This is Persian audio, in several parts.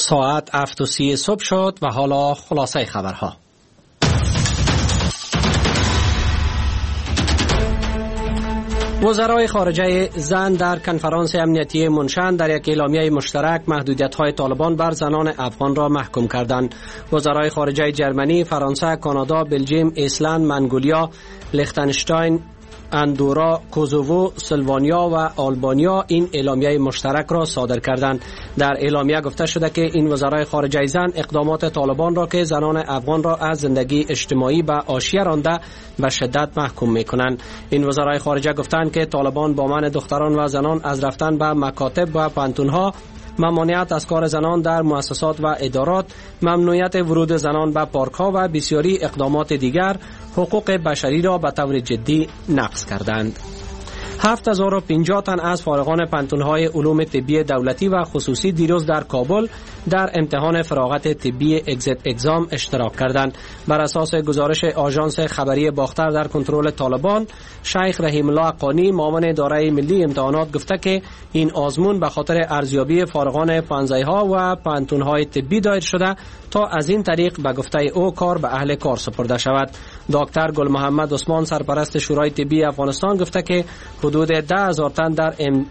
ساعت 7:30 صبح شد و حالا خلاصه خبرها. وزرای خارجه زن در کنفرانس امنیتی منشن در یک اعلامیه مشترک محدودیت‌های طالبان بر زنان افغان را محکوم کردند. وزرای خارجه جرمنی، فرانسه، کانادا، بلژیم، ایسلند، منگولیا، لیختنشتاین، اندورا، کوزوو، سلوانیا و آلبانیا این اعلامیه مشترک را صادر کردند. در اعلامیه گفته شده که این وزرای خارجه زن اقدامات طالبان را که زنان افغان را از زندگی اجتماعی به حاشیه رانده به شدت محکوم می‌کنند. این وزرای خارجه گفتند که طالبان با منع دختران و زنان از رفتن به مکاتب و پانتون‌ها، ممانعت از کار زنان در مؤسسات و ادارات، ممنوعیت ورود زنان به پارک‌ها و بسیاری اقدامات دیگر حقوق بشری را به طور جدی نقض کردند. 7050 تن از فارغان پانتون‌های علوم طبی دولتی و خصوصی دیروز در کابل در امتحان فراغت طبی اگزیت اگزام اشتراک کردند. بر اساس گزارش آژانس خبری باختر در کنترل طالبان، شیخ رحیم الله قانی، معاون اداره ملی امتحانات، گفته که این آزمون به خاطر ارزیابی فارغان پانزه‌ها و پانتون‌های طبی دایر شده تا از این طریق به گفته او کار به اهل کار سپرده شود. دکتر گل محمد عثمان، سرپرست شورای طبی افغانستان، گفته که حدود 10,000 تن در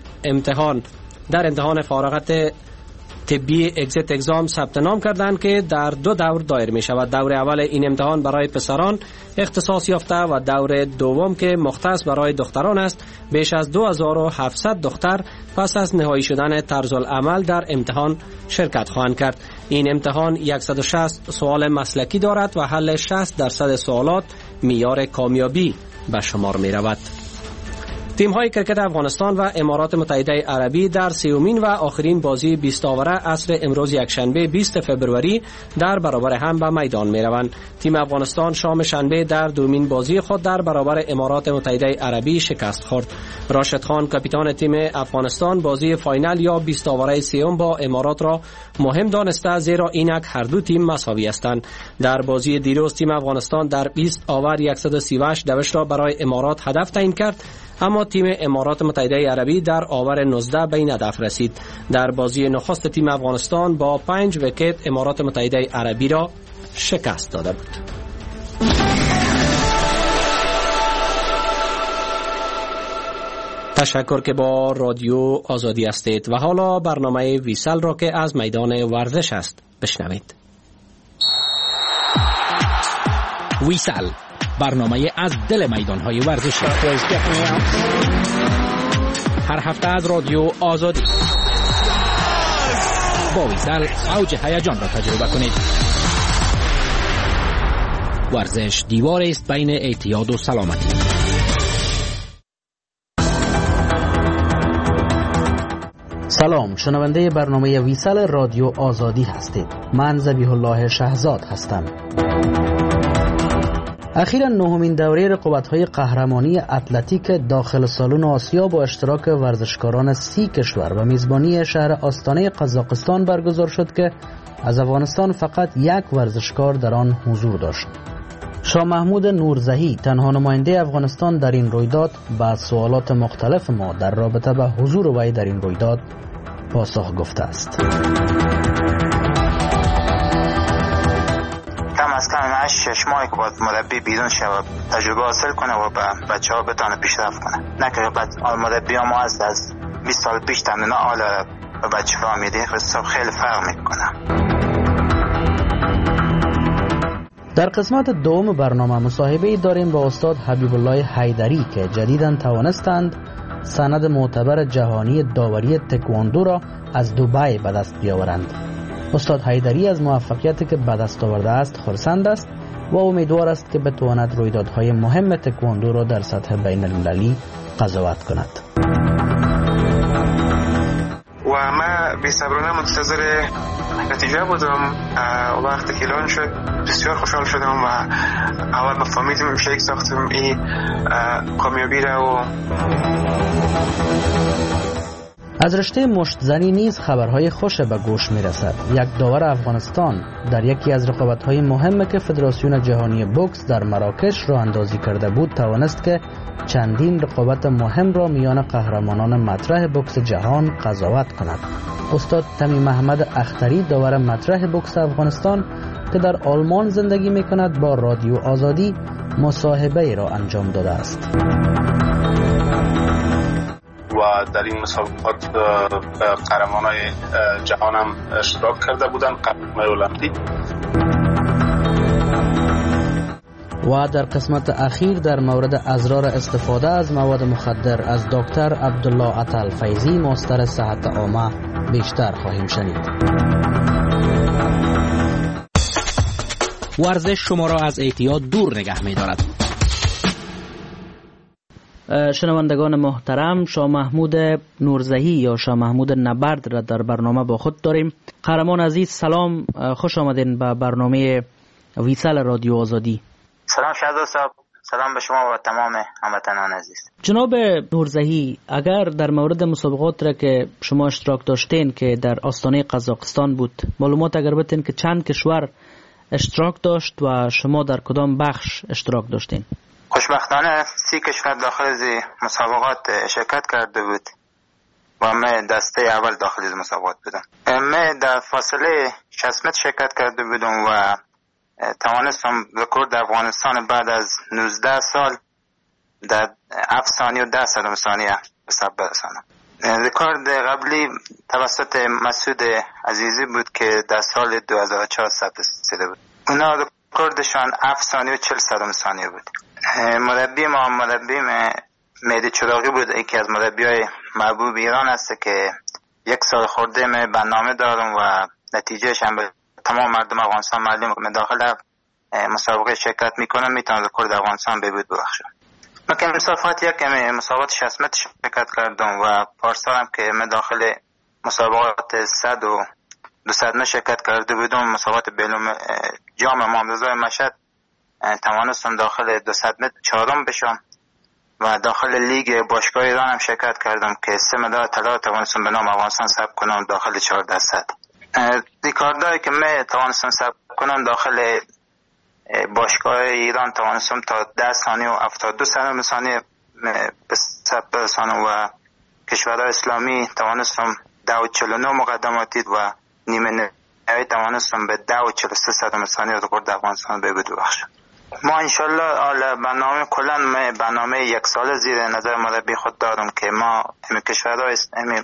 امتحان فارغت طبی اگزیت اگزام ثبت نام کردند که در 2 دور دایر می شود. دور اول این امتحان برای پسران اختصاص یافته و دور دوم که مختص برای دختران است. بیش از 2700 دختر پس از نهایی شدن طرز العمل در امتحان شرکت خواهند کرد. این امتحان 160 سوال مسلکی دارد و حل 60% سوالات معیار کامیابی به شمار می رود. تیم‌های کرکت افغانستان و امارات متحده عربی در سومین و آخرین بازی 20 آوره عصر امروز یکشنبه 20 فوریه در برابر هم به میدان می‌روند. تیم افغانستان شام شنبه در دومین بازی خود در برابر امارات متحده عربی شکست خورد. راشد خان، کاپیتان تیم افغانستان، بازی فاینال یا 20 آوره سوم با امارات را مهم دانسته، زیرا اینک هر دو تیم مساوی هستند. در بازی دیروز تیم افغانستان در 20 آور 138 دوش را برای امارات هدف تعیین کرد، اما تیم امارات متحده عربی در آور 19 به این هدف رسید. در بازی نخست تیم افغانستان با 5 ویکت امارات متحده عربی را شکست داده بود. تشکر که با رادیو آزادی هستید و حالا برنامه ویسل را که از میدان ورزش است بشنوید. ویسل، برنامه از دل میدان‌های ورزشی، هر هفته از رادیو آزادی. با ویسل اوج هیجان را تجربه کنید. ورزش دیوار است بین اعتیاد و سلامتی. سلام، شنونده برنامه ویسل رادیو آزادی هستید. من ذبیح الله شهزاد هستم. اخیراً نهمین دوره رقابت‌های قهرمانی اتلتیک داخل سالن آسیا با اشتراک ورزشکاران 30 کشور و میزبانی شهر آستانه قزاقستان برگزار شد که از افغانستان فقط یک ورزشکار در آن حضور داشت. شاه محمود نورزهی، تنها نماینده افغانستان در این رویداد، به سوالات مختلف ما در رابطه با حضور وی در این رویداد پاسخ گفته است. کم از کم 8 ماهی که باید مربی بیرون شود تجربه حاصل کنه و به بچه ها بتانه پیشرفت کنه، نه که مربی ما از 20 سال پیش تمرین آل به بچه ها میده، خیلی فرق میکنه. در قسمت دوم برنامه مصاحبه‌ای داریم با استاد حبیب الله حیدری که جدیداً توانستند سند معتبر جهانی داوری تکواندو را از دبی به دست بیاورند. استاد حیدری از موفقیتی که به دست آورده است خرسند است و امیدوار است که بتواند رویدادهای مهم تکواندو را در سطح بین المللی قضاوت کند. و من بی‌صبرانه منتظر نتیجه بودم. وقتی که اعلان شد بسیار خوشحال شدم و اول با فامیلم شریک ساختم این کامیابی را. و از رشته مشت‌زنی نیز خبرهای خوش به گوش می‌رسد. یک داور افغانستان در یکی از رقابت‌های مهم که فدراسیون جهانی بوکس در مراکش راه اندازی کرده بود توانست که چندین رقابت مهم را میان قهرمانان مطرح بوکس جهان قضاوت کند. استاد تمی محمد اختری داور مطرح بوکس افغانستان که در آلمان زندگی می کند با رادیو آزادی مصاحبه را انجام داده است. و در این مسابقات قهرمانای جهان هم اشتراک کرده بودند، قهرمانای المپیک. و در قسمت اخیر در مورد اضرار استفاده از مواد مخدر از دکتر عبدالله عطل فیضی مستر صحت عامه بیشتر خواهیم شنید. ورزش شما را از اعتیاد دور نگه می دارد. شنوندگان محترم، شاه محمود نورزهی یا شاه محمود نبرد را در برنامه با خود داریم. قهرمان عزیز سلام، خوش آمدین به برنامه ویسل رادیو آزادی. سلام شهزاد صاحب، سلام به شما و تمام هموطنان عزیز. جناب نورزهی، اگر در مورد مسابقات را که شما اشتراک داشتین که در آستانه قزاقستان بود معلومات اگر بتین که چند کشور اشتراک داشت و شما در کدام بخش اشتراک داشتین؟ خوشبختانه 30 کشور داخل از مسابقات شرکت کرده بود و من دسته اول داخل از مسابقات بودم. من در فاصله 60 متر شرکت کرده بودم و توانستم رکورد افغانستان بعد از 19 سال در 7 ثانیه و 10 صدم ثانیه به ثبت برسانم. رکورد قبلی توسط مسعود عزیزی بود که در سال 2004 ثبت شده بود. اونا رکوردشان 7 ثانیه و 40 صدم ثانیه بود. مربی ما مهدی چراغی بود، یکی از مربیای محبوب ایران است که 1 سال خورده من برنامه دارم و نتیجهش هم به تمام مردم افغانستان معلومه که من داخل مسابقه شرکت میکنم، میتونم رکورد افغانستان ببخشم. من که مسابقات مسابقات 60 متر شرکت کردم و پارسالم که من داخل مسابقات 100 و 200 متر شرکت کرده بودم. مسابقات بین‌المللی جام امام رضا مشهد توانستم داخل 200 متر چهارم بشم و داخل لیگ باشگاه ایران هم شرکت کردم که 3 مدال طلا توانستم به نام افغانستان ثبت کنم داخل 1400. ریکاردایی که من توانستم ثبت کنم داخل باشگاه ایران توانستم تا 10 ثانیه و 72 ثانیه به ثبت برسانم و کشورهای اسلامی توانستم 10:49 مقدماتی و نیمه نهایی توانستم به 10:43 ثانیه رکورد افغانستان ببخشم. ما انشالله برنامه 1 ساله زیر نظر مربی خود دارم که ما همین کشورهای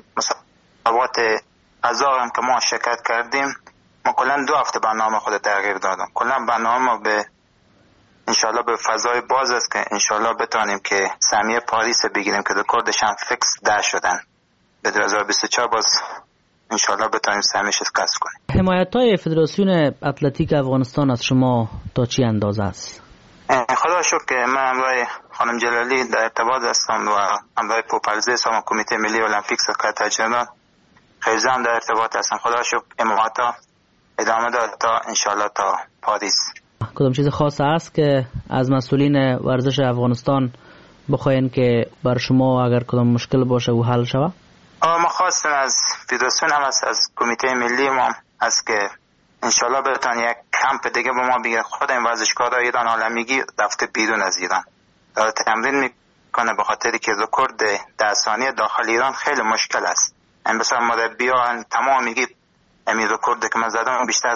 مسابقات قزاق هم که ما شرکت کردیم، ما کلا 2 هفته برنامه خود تغییر دادم. کلا برنامه ما به انشالله به فضای باز است که انشالله بتانیم که سهمیه پاریس بگیریم که رکوردش هم فیکس 10 شدن. به 2024 باز انشالله بتانیم سهمیه‌اش کسب کنیم. حمایت‌های فدراسیون اتلتیک افغانستان از شما تا چی اندازه است؟ خدا شکر که من همراه خانم جلالی در ارتباط هستم و همراه پوپلزه سازمان کمیته ملی المپیک سکرتر جنرال خیزم در ارتباط هستم. خدا شکر حمایت‌ها ادامه داد تا انشالله تا پاریس. کدام چیز خاص است که از مسئولین ورزش افغانستان بخواین که بر شما اگر کدام مشکل باشه و حل شود؟ ما خواستیم از فدراسیون هم از کمیته ملی ما است که انشالله بتون یک کمپ دیگه به ما بگیره. خود این ورزشکارا ایران عالمیگی رفته بیرون از ایران داره تمرین میکنه، به خاطری که رکورد 10 ثانیه داخل ایران خیلی مشکل است. این بسیار مربیان تمام میگی همین رکورد که من زدم بیشتر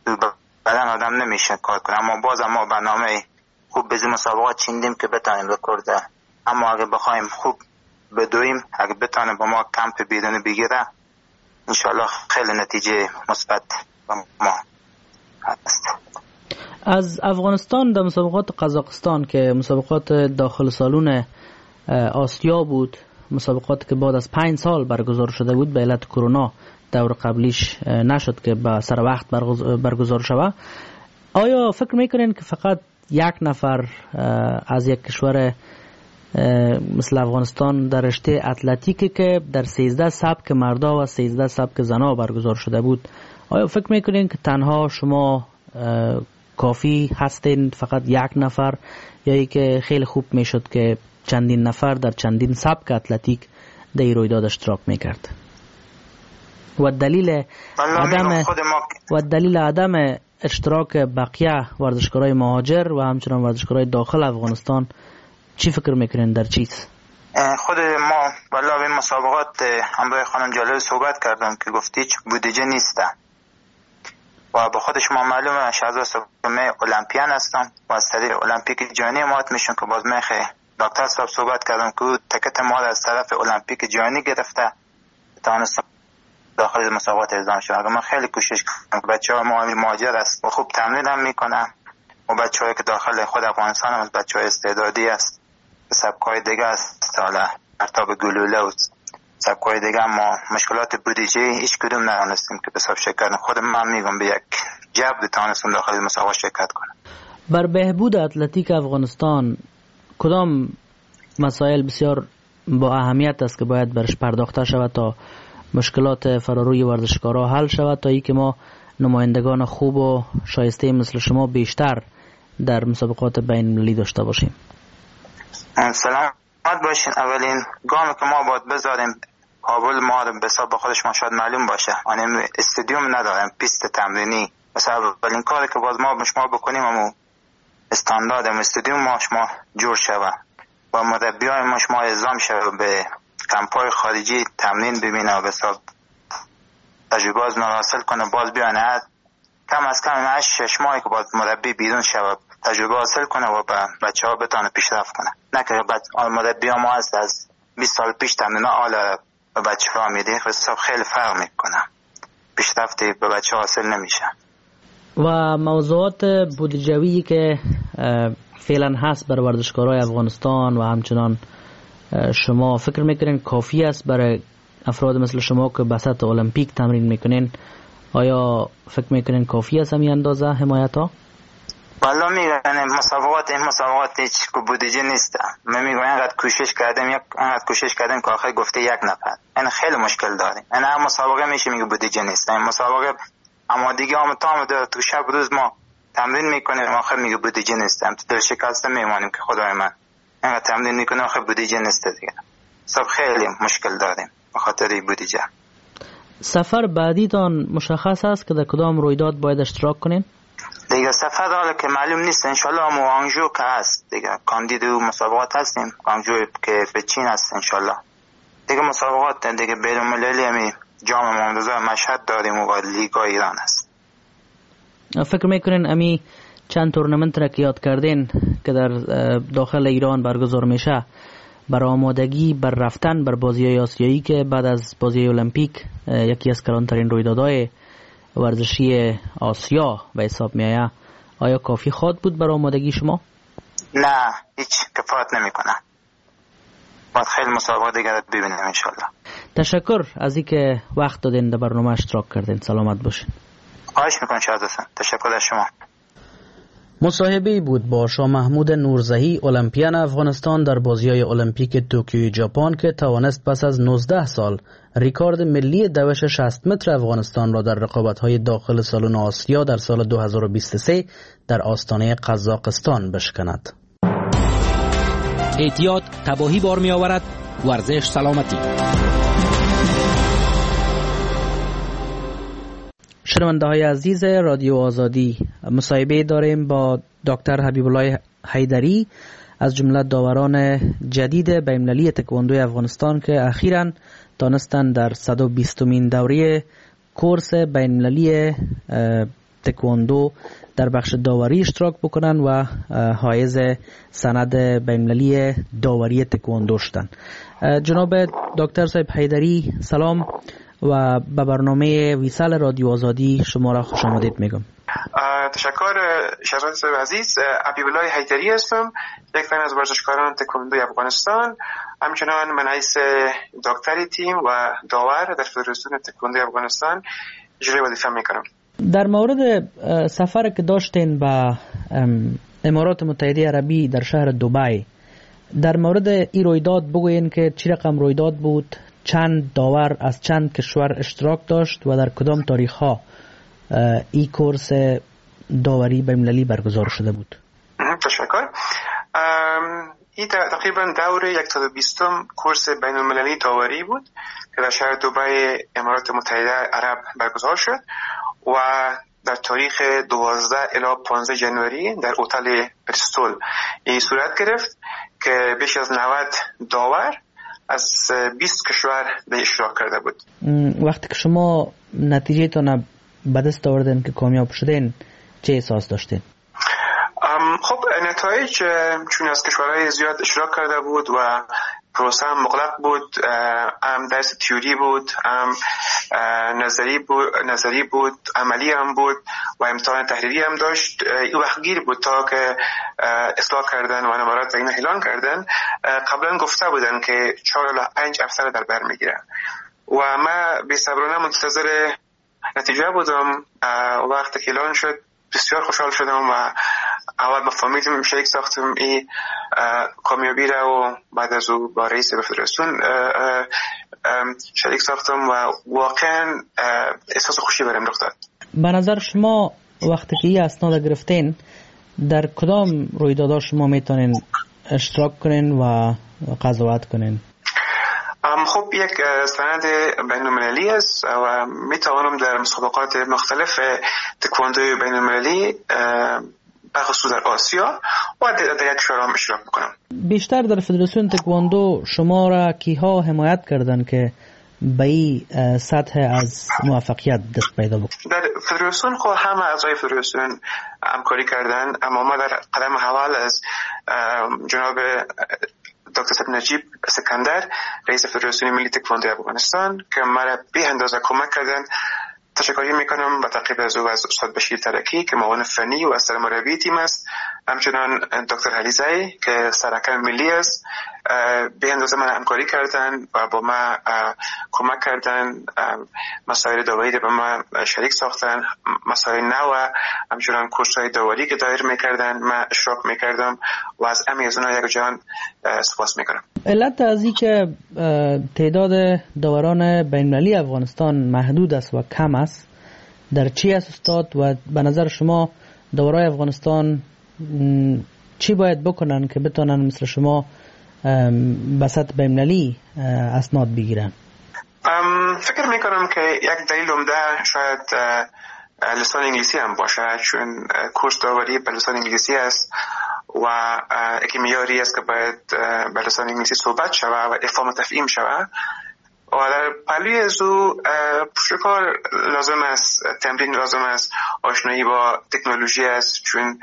بدن آدم نمیشه کار کنه، اما باز ما برنامه خوب به مسابقات چیندیم که بتونیم رکورد، اما اگه بخوایم خوب بدویم، اگه بتونه با ما کمپ بیرونی بگیره انشالله خیلی نتیجه مثبت ما هست. از افغانستان در مسابقات قزاقستان که مسابقات داخل سالون آسیا بود، مسابقات که بعد از 5 سال برگزار شده بود به علت کرونا دور قبلیش نشد که به سر وقت برگزار شود، آیا فکر میکنین که فقط 1 نفر از یک کشور مثل افغانستان در رشته اتلتیکی که در 13 سبک مردا و 13 سبک زنا برگزار شده بود، آیا فکر میکنین که تنها شما کافی هستین فقط 1 نفر، یا ای که خیلی خوب میشد که چندین نفر در چندین سبک اتلتیک در این رویداد اشتراک میکرد؟ و دلیل عدم اشتراک بقیه ورزشکارای مهاجر و همچنان ورزشکارای داخل افغانستان چی فکر میکنین در چیز؟ خود ما والله مسابقات همراه خانم جلال صحبت کردم که گفتی هیچ بودجه نیست و به خود شما معلومه شهزاد سومه المپیان هستم و از طریق المپیک جهانی حمایت میشم که باز میخه دکتر صاحب صحبت کردم که تکت مال از طرف المپیک جهانی گرفته توانستم داخل مسابقات اعزام شدم. من خیلی کوشش کردم که بچه‌ها مهاجر است و خوب تمرین هم میکنن و بچه‌هایی که داخل خود افغانستان هم بچه‌های استعدادی است. سبکای دیگه است حالا ارتاب گلوله و سبکای دیگه ما مشکلات بودجه هیچ کدوم ندانستیم که بساب شرکت. خود من میگم به یک جبر توانستم داخل مسابقات شرکت کنم. بر بهبود اتلتیک افغانستان کدام مسائل بسیار با اهمیت است که باید برش پرداخته شود تا مشکلات فراروی ورزشکارا حل شود تا ای که ما نمایندگان خوب و شایسته مثل شما بیشتر در مسابقات بین المللی داشته باشیم؟ سلامت باشین. اولین گامی که ما باید بذاریم کابل ما به حساب خودش ما شاید معلوم باشه استادیوم نداریم، پیست تمرینی. مثلا اولین کاری که باز ما شما بکنیم همون استاندارد استادیوم ما شما جور شود و مربیای ما شما اعزام شود به کمپای خارجی تمرین ببینه و به حساب تجربه از حاصل کنه باز بیانه کم از کم 6 ماهی که باز مربی بیرون شود تجربه حاصل کنه و بچه ها بتانه پیشرفت کنه. نه که مربی ما هست از 20 سال پیش تمرین آل به بچه ها میده حساب خیلی فرق میکنه، پیشرفتی به بچه ها حاصل نمیشه. و موضوعات بودجویی که فعلا هست برای ورزشکارای افغانستان و همچنان شما فکر میکنین کافی است برای افراد مثل شما که بسط المپیک تمرین میکنین؟ آیا فکر میکنین کافی است همین اندازه حمایت ها؟ والا میگن مسابقات هیچ بودجه نیست. من میگم اینقدر کوشش کردیم که آخر گفته یک نفر. این خیلی مشکل داریم. این هم مسابقه میشه میگه بودجه نیست. این مسابقه اما دیگه تو شب روز ما تمرین میکنیم آخر میگه بودجه نیست. هم دل شکسته میمانیم که خدای من اینقدر تمرین میکنیم آخر بودجه نیست دیگه. سب خیلی مشکل داریم به خاطر بودجه. سفر بعدی تان مشخص است که در کدام رویداد باید اشتراک کنین؟ دیگه سفر حالا که معلوم نیست. انشالله هم آنجو که هست دیگه کاندید مسابقات هستیم. آنجو که به چین هست انشالله. دیگه مسابقات دیگه بین المللی همی جام محمد رضا مشهد داریم و لیگ ایران هست. فکر میکنین امی چند تورنمنت را که یاد کردین که در داخل ایران برگزار میشه بر آمادگی بر رفتن بر بازی‌های آسیایی که بعد از بازی المپیک یکی از کلانترین رویدادهای ورزشی آسیا به حساب میآید، آیا کافی خواهد بود بر آمادگی شما؟ نه هیچ کفایت نمیکنه. باید خیلی مسابقات دیگر ببینیم انشالله. تشکر از اینکه وقت دادین در برنامه اشتراک کردین. سلامت باشین. خواهش میکنم شهزاده. تشکر از شما. مصاحبه‌ای بود با شاه محمود نورزهی المپیان افغانستان در بازی‌های المپیک توکیو ژاپن که توانست پس از 19 سال ریکارد ملی دوش 60 متر افغانستان را در رقابت‌های داخل سالن آسیا در سال 2023 در آستانه قزاقستان بشکند. احتیاط تباهی بار می‌آورد. ورزش سلامتی. شنونده‌های عزیز رادیو آزادی، مصاحبه داریم با دکتر حبیب الله حیدری از جمله داوران جدید بین‌المللی تکواندو افغانستان که اخیراً دانستن در 120مین دوره کورس بین‌المللی تکواندو در بخش داوری اشتراک بکنن و حائز سند بین‌المللی داوری تکواندو شدن. جناب دکتر صاحب حیدری سلام و به برنامه ویسال رادیو آزادی شما را خوش آمدید میگم. تشکر شهزاده صاحب عزیز. حبیب الله حیدری هستم، یک تن از ورزشکاران تکواندو افغانستان. همچنان من رئیس دکتری تیم و داور در فدراسیون تکواندو افغانستان اجرای وظیفه میکنم. در مورد سفر که داشتین به امارات متحده عربی در شهر دبی، در مورد این رویداد بگوین که چی رقم رویداد بود، چند داور از چند کشور اشتراک داشت و در کدام تاریخ ها این کورس داوری بین‌المللی برگزار شده بود؟ تشکر. این تقریبا دوره 120م کورس بین‌المللی داوری بود که در شهر دبی امارات متحده عرب برگزار شد و در تاریخ 12 الی 15 جنوری در هتل بریستول این صورت گرفت که بیش از 90 داور از 20 کشور در اشتراک کرده بود. وقتی که شما نتیجه تان به دست آوردین که کامیاب شدین چه احساس داشتین؟ خب نتایج چون از کشورهای زیاد اشتراک کرده بود و پروسه هم مغلق بود، هم درس تیوری بود، هم نظری بود، عملی هم بود و امتحان تحریری هم داشت. این وقت گیر بود تا که اصلاح کردن و نمرات این اعلان کردن. قبلا گفته بودن که 4 الی 5 افسر در بر میگیرن و ما بی‌صبرانه منتظر نتیجه بودم. وقتی که اعلان شد بسیار خوشحال شدم و اول با فامیلم شریک ساختم این کامیابی را و بعد از او با رئیس فدراسیون شریک ساختم و واقعا احساس خوشی برام رخ داد. به نظر شما وقتی که این اسناد گرفتین در کدام رویدادها شما میتونین اشتراک کنین و قضاوت کنین؟ خب یک سند بین‌المللی است و میتوانم در مسابقات مختلف تکواندوی بین‌المللی بخصوص در آسیا و در یک کشور هم اشتراک میکنم. بیشتر در فدراسیون تکواندو شما را کیها حمایت کردن که به این سطح از موفقیت دست پیدا بود؟ در فدراسیون خود همه اعضای فدراسیون همکاری کردن، اما ما در قدم اول از جناب دکتر صاحب نجیب سکندر رئیس فدراسیون ملی تکواندو افغانستان که مرا به اندازه کمک کردن تشکر میکنم. با تعقیب از او از استاد بشیر ترکی که معاون فنی و سرمربی تیم است، همچنان دکتر علیزی که سرکل ملی است، به اندازه من همکاری کردن و با ما کمک کردن. مسائل داوری رو با ما شریک ساختن، مسائل نو همچنان کورس‌های داوری که دایر میکردن ما اشتراک میکردم و از از اونها یک جان سپاس میکنم. علت از این که تعداد داوران بین‌المللی افغانستان محدود است و کم است در چی است استاد؟ و به نظر شما داورای افغانستان چی باید بکنن که بتونن مثل شما به سطح بین‌المللی اسناد بگیرن؟ فکر میکنم که یک دلیل عمده شاید لسان انگلیسی هم باشه، چون کورس داوری به لسان انگلیسی است و یک معیاری است که باید به لسان انگلیسی صحبت شود و افهام و تفهیم شود و در پهلوی از او پشتکار لازم است، تمرین لازم است، آشنایی با تکنولوژی است، چون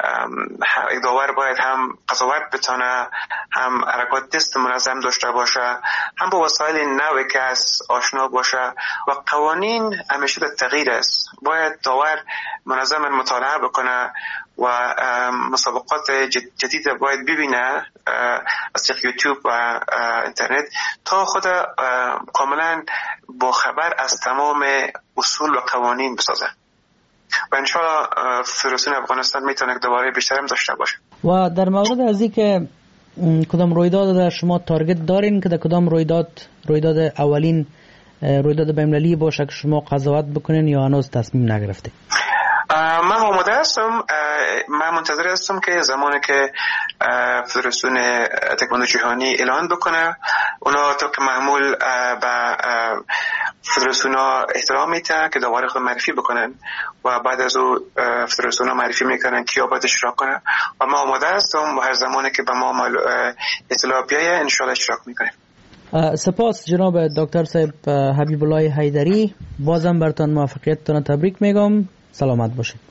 یک داور باید هم قضاوت بتونه، هم حرکات دست منظم داشته باشه، هم با وسایل نوی که است آشنا باشه و قوانین همیشه در تغییر است. باید داور منظم مطالعه بکنه و مسابقات جدید باید ببینه از طریق یوتیوب و اینترنت تا خود کاملا با خبر از تمام اصول و قوانین بسازه و انشاءالله فدراسیون افغانستان میتونه دوباره بیشتر هم داشته باشه. و در مورد از این که کدام رویداد در شما تارگت دارین که در کدام رویداد اولین رویداد بین‌المللی باشه که شما قضاوت بکنین یا هنوز تصمیم نگرفتید؟ من آماده هستم. من منتظر هستم که زمانی که فدراسیون تکواندو جهانی اعلان بکنه اونا طبق معمول به فدراسیون ها احترام میتن که داور خود معرفی بکنن و بعد از او فدراسیون ها معرفی میکنن کیا باید اشتراک کنن و من آماده هستم و هر زمانی که به ما اطلاع بیایه انشاءالله اشتراک میکنیم. سپاس جناب دکتر صاحب حبیب الله حیدری، بازم برتان موفقیتتان تبریک میگم. سلامت باشید.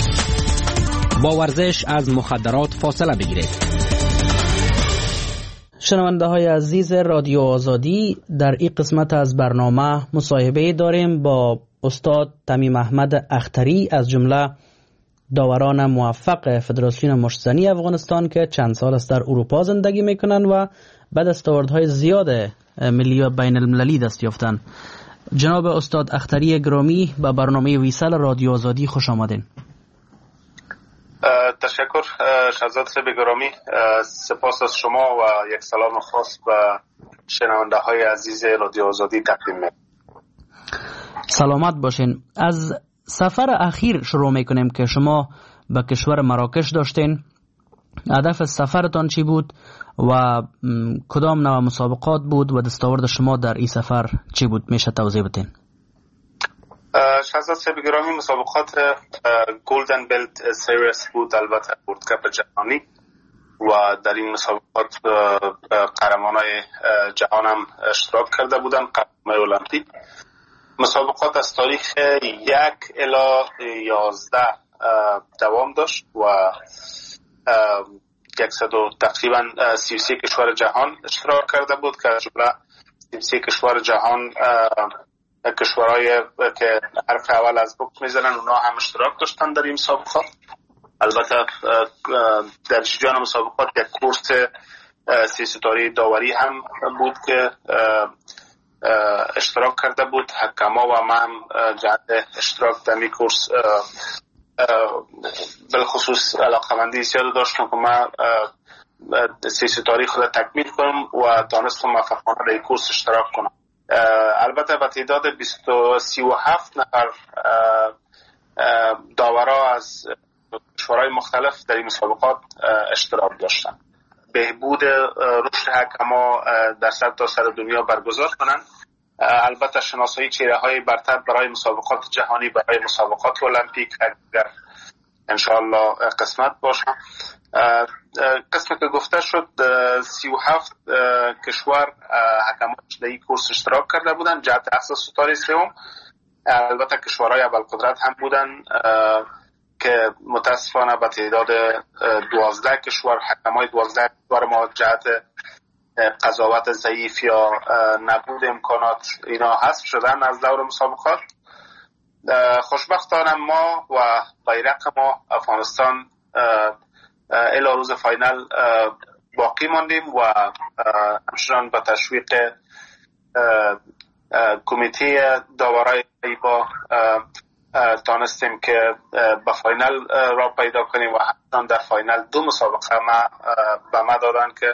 با ورزش از مخدرات فاصله بگیرید. شنونده های عزیز رادیو آزادی، در این قسمت از برنامه مصاحبه داریم با استاد تمیم احمد اختری از جمله داوران موفق فدراسیون مشتزنی افغانستان که چند سال است در اروپا زندگی میکنن و بعد دستاوردهای زیاد ملی و بین المللی دست یافتن. جناب استاد اختری گرامی به برنامه ویسل رادیو آزادی خوش آمدین. تشکر شهزاد صاحب گرامی، سپاس از شما و یک سلام خاص به شنونده های عزیز رادیو آزادی تقدیم می‌کنم. سلامت باشین. از سفر اخیر شروع میکنیم که شما به کشور مراکش داشتین. هدف سفرتان چی بود و کدام نوع مسابقات بود و دستاورد شما در این سفر چی بود؟ میشه توضیح بدین؟ شهزاد صاحب گرامی، مسابقات گلدن بلت سیریس بود، البته ورلد کپ جهانی و در این مسابقات قهرمانای جهان هم اشتراک کرده بودن، قهرمانای المپیک. مسابقات از تاریخ 1 الی 11 دوام داشت و تقریبا 33 کشور جهان اشتراک کرده بود که از جمله 33 کشور جهان کشورهای که حرف اول از بوکس میزنن اونا هم اشتراک داشتن در این مسابقات. البته در جریان مسابقات یک کورس 3 ستاره داوری هم بود که اشتراک کرده بود. حکما و ما هم جهت اشتراک در این کورس بالخصوص علاقمندی زیاد داشتم که من 3 ستاره خود تکمیل کنم و دانستم موفقانه در این کورس اشتراک کنم. البته به تعداد 37 نفر داورا از کشورهای مختلف در این مسابقات اشتراک داشتن. بهبود رشد حکما در سرتاسر دنیا برگزار کنند. البته شناسایی چهره‌های برتر برای مسابقات جهانی، برای مسابقات المپیک اگر انشاءالله قسمت باشه. قسمت که گفته شد 37 کشور حکماش در این کورس اشتراک کرده بودن جهت اخذ ستاره سوم. البته کشورهای ابوالقدرت هم بودن که متاسفانه به تعداد 12 کشور حکمای 12 کشور ما جهت قضاوت ضعیف یا نبود امکانات اینا حذف شدن از دور مسابقات. خوشبختانه ما و بیرق ما افغانستان الی روز فاینال باقی ماندیم و همچنان به تشویق کمیته داورای با تانستیم که به فاینال را پیدا کنیم و همچنان در فاینال 2 مسابقه به ما دادن که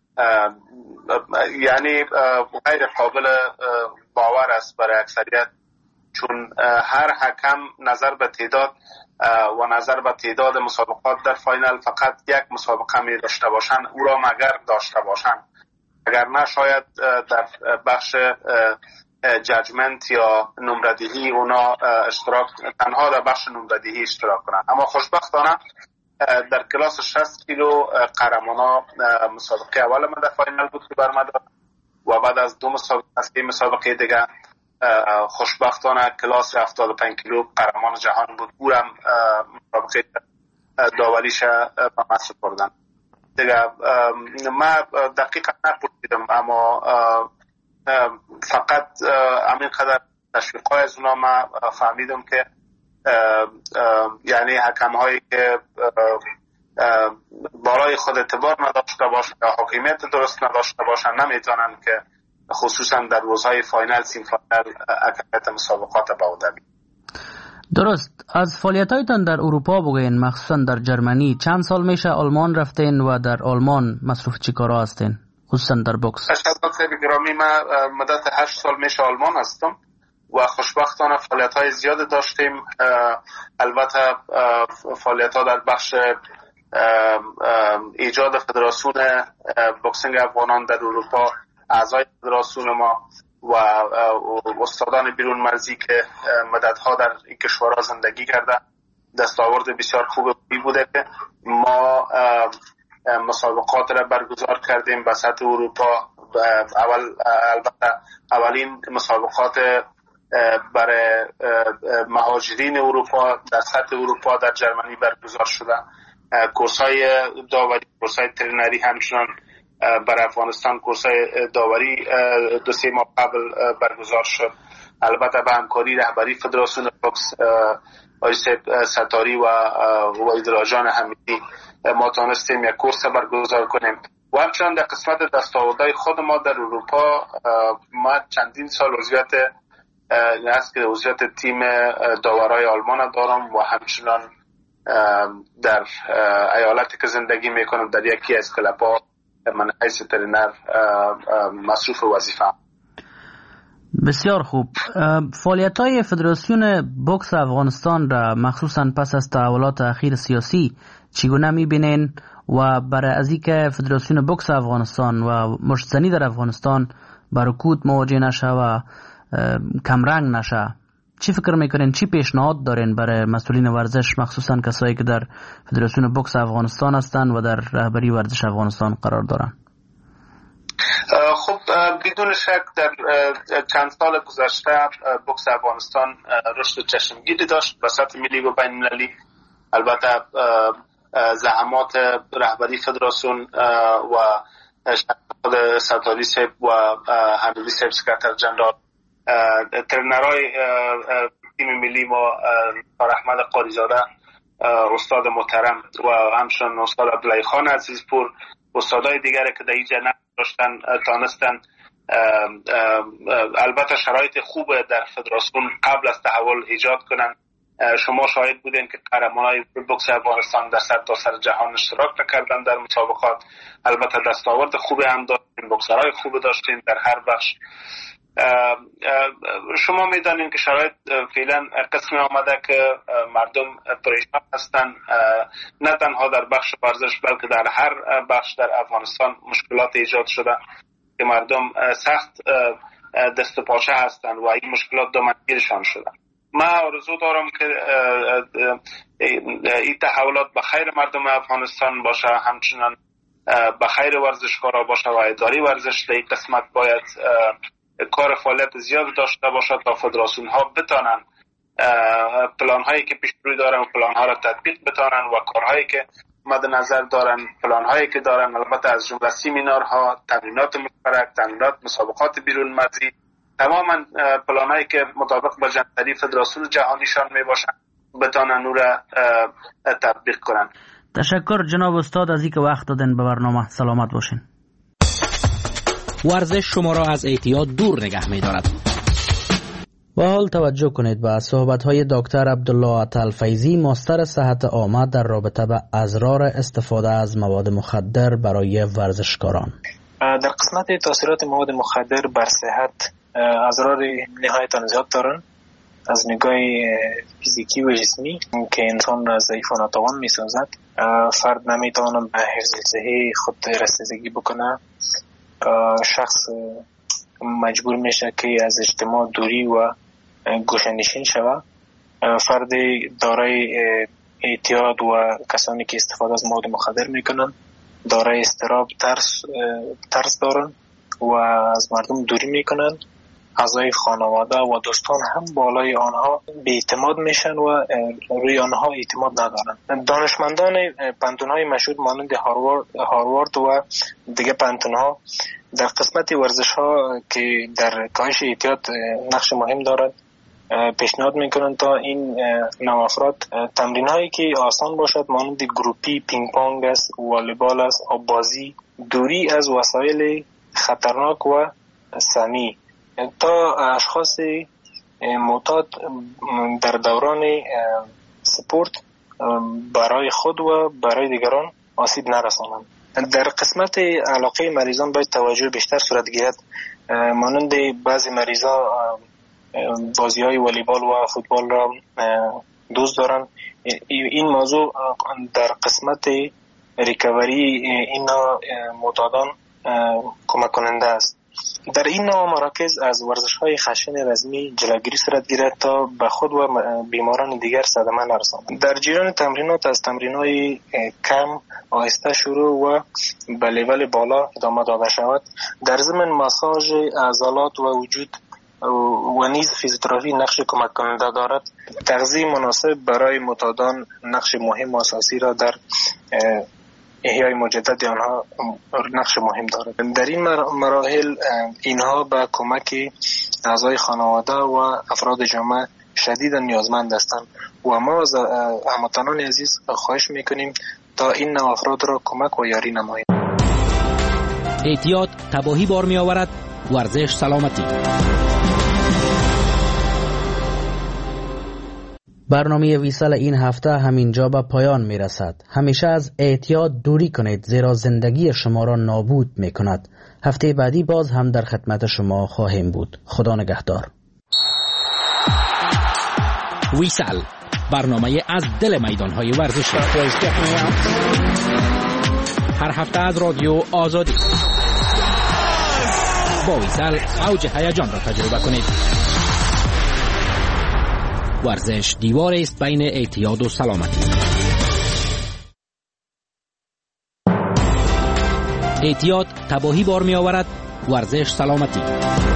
یعنی غیر قابل باور است برای اکثریت، چون هر حکم نظر به تعداد و نظر به تعداد مسابقات در فاینال فقط یک مسابقه می داشته باشند، او را مگر داشته باشند، اگر نه شاید در بخش جاجمنت یا نمردهی اونا اشتراک تنها در بخش نمردهی اشتراک کنند. اما خوشبختانه در کلاس 60 کیلو قهرمانا مسابقه اول ما در فاینال بود که برمداد و بعد از 2 مسابقه دیگه خوشبختانه کلاس 75 کیلو قهرمان جهان بود، اونم مسابقه داوریش به ما سپردن دیگه. ما دقیقا نپرسیدم اما فقط همین قدر تشویق‌های از اونا ما فهمیدم که یعنی حکم هایی که بالای خود اعتبار نداشته باشند یا حاکمیت درست نداشته باشند نمیتونن که خصوصا در روزهای فاینال سیم فاینال اکثریت مسابقات باودبی. درست. از فعالیت‌هایتان در اروپا بگوین، مخصوصا در جرمنی چند سال میشه آلمان رفتین و در آلمان مصروف چی کارا هستین خصوصا در بوکس؟ شهادت گرامی من مدت 8 سال میشه آلمان هستم و خوشبختانه فعالیت‌های زیاد داشتیم. البته فعالیت‌ها در بخش ایجاد فدراسیون بوکسینگ افغانان در اروپا، اعضای فدراسیون ما و استادان بیرون مرزی که مدت‌ها در این کشورها زندگی کرده دستاورد بسیار خوب بوده که ما مسابقات را برگزار کردیم به سطح اروپا. البته اولین مسابقات برای مهاجرین اروپا در سطح اروپا در جرمنی برگزار شده. کورس‌های داوری، کورس‌های ترینری همچنان برای افغانستان کورس‌های داوری 2-3 ماه قبل برگزار شد. البته به همکاری رهبری فدراسیون بوکس آیسپ ستاری و وایدراجان حمیدی ما تانستیم یک کورس برگزار کنیم و همچنان در قسمت دستاوردهای خود ما در اروپا ما چندین سال عضویت است که عضویت تیم داورای آلمان دارم و همچنان در ایالتی که زندگی میکنم در یکی از کلب‌ها من حیث ترینر مصروف وظیفه. بسیار خوب. فعالیت‌های فدراسیون بوکس افغانستان را مخصوصا پس از تحولات اخیر سیاسی چگونه می‌بینین و برای از اینکه فدراسیون بوکس افغانستان و مشتزنی در افغانستان با رکود مواجه نشه و کمرنگ نشه چی فکر میکنین، چی پیشنهاد دارین برای مسئولین ورزش، مخصوصا کسایی که در فدراسیون بوکس افغانستان هستند و در رهبری ورزش افغانستان قرار دارن؟ خب بدون شک در چند سال گذشته بوکس افغانستان رشد چشمگیری داشت به سطح ملی و بین المللی. البته زحمات رهبری فدراسیون و شخصیت ستاری صاحب و حمیدی صاحب سکرتر جنرال، ترنرهای تیم ملی ما احمد قاریزاده، استاد محترم و همچنین استاد عبدالله خان عزیزپور، استادای دیگری که در اینجا داشتن تانستن البته شرایط خوب در فدراسیون قبل از تحول ایجاد کنن. شما شاهد بودین که قهرمانای بوکس افغانستان در سرتاسر جهان اشتراک کردن در مسابقات. البته دستاورد خوبی هم داشتین، بوکسرهای خوبی داشتین در هر بخش. شما میدانین که شرایط فعلا قسمی آمده که مردم پریشان هستن، نه تنها در بخش ورزش بلکه در هر بخش در افغانستان مشکلات ایجاد شده که مردم سخت دست و پاچه هستن و این مشکلات دامنگیرشان شده. من آرزو دارم که این تحولات به خیر مردم افغانستان باشه، همچنان به خیر ورزشکارا باشه و اداره ورزش در این قسمت باید کار فعالیت زیاد داشته باشه تا فدراسیون ها بتانن پلان هایی که پیش روی دارن پلان ها را تطبیق بتانن و کارهایی که مد نظر دارن، پلان هایی که دارن، البته از جمله سیمینارها، تمرینات مشترک، تمرینات مسابقات بیرون مرزی، تماما پلان هایی که مطابق با جنبندی فدراسیون جهانیشان می باشن بتانن او را تطبیق کنن. تشکر جناب استاد از اینکه وقت دادن به برنامه. سلامت باشین. ورزش شما را از اعتیاد دور نگه می دارد. و حال توجه کنید به صحبت‌های دکتر عبدالله عطالفیضی، ماستر صحت عامه در رابطه به اضرار استفاده از مواد مخدر برای ورزشکاران. در قسمت تاثیرات مواد مخدر بر صحت اضرار نهایتاً زیاد دارن، از نگاه فیزیکی و جسمی که انسان را ضعیف و ناتوان می سازد. فرد نمیتواند به حفظ صحی خود رسیدگی بکنه. شخص مجبور میشه که از اجتماع دوری و گوشه‌نشین شود. فرد دارای اعتیاد و کسانی که استفاده از مواد مخدر میکنن دارای اضطراب، ترس دارن و از مردم دوری میکنن. اعضای خانواده و دوستان هم بالای آنها بی‌اعتماد میشن و روی آنها اعتماد ندارن. دانشمندان پانتون‌های مشهور مانند هاروارد و دیگه پانتون‌ها در قسمت ورزش‌ها که در کاهش اعتیاد نقش مهم دارد پیشنهاد میکنن تا این نوع افراد تمرین‌هایی که آسان باشد مانند گروپی، پینگ پونگ است، والیبال است، آب‌بازی، دوری از وسایل خطرناک و سمی تا اشخاص معتاد در دوران سپورت برای خود و برای دیگران آسیب نرسانند. در قسمت علاقه مریضان باید توجه بیشتر صورت گیرد، مانند بعضی مریضا بازی‌های والیبال و فوتبال را دوست دارند. این موضوع در قسمت ریکاوری این معتادان کمک کننده است. در این نوع مراکز از ورزش‌های خشن رزمی جلوگیری صورت گیرد تا به خود و بیماران دیگر صدمه نرساند. در جریان تمرینات از تمرین‌های کم آهسته شروع و به لیول بالا ادامه داده شود. در ضمن ماساژ عضلات و وجود و نیز فیزیوتراپی نقش کمک کننده دارد. تغذیه مناسب برای معتادان نقش مهم و اساسی را در احیای مجدد آنها نقش مهم دارد. در این مراحل اینها به کمک اعضای خانواده و افراد جامعه شدیداً نیازمند هستند و ما از هموطنان عزیز خواهش میکنیم تا این نوع افراد را کمک و یاری نمایید. اعتیاد تباهی بار می آورد، ورزش سلامتی. برنامه ویسال این هفته همینجا به پایان می رسد. همیشه از اعتیاد دوری کنید زیرا زندگی شما را نابود می کند. هفته بعدی باز هم در خدمت شما خواهیم بود. خدا نگهدار. ویسال، برنامه از دل میدانهای ورزشی. هر هفته از رادیو آزادی. با ویسال اوج هیجان را تجربه کنید. ورزش دیوار است بین اعتیاد و سلامتی. اعتیاد تباهی بار می آورد، ورزش سلامتی.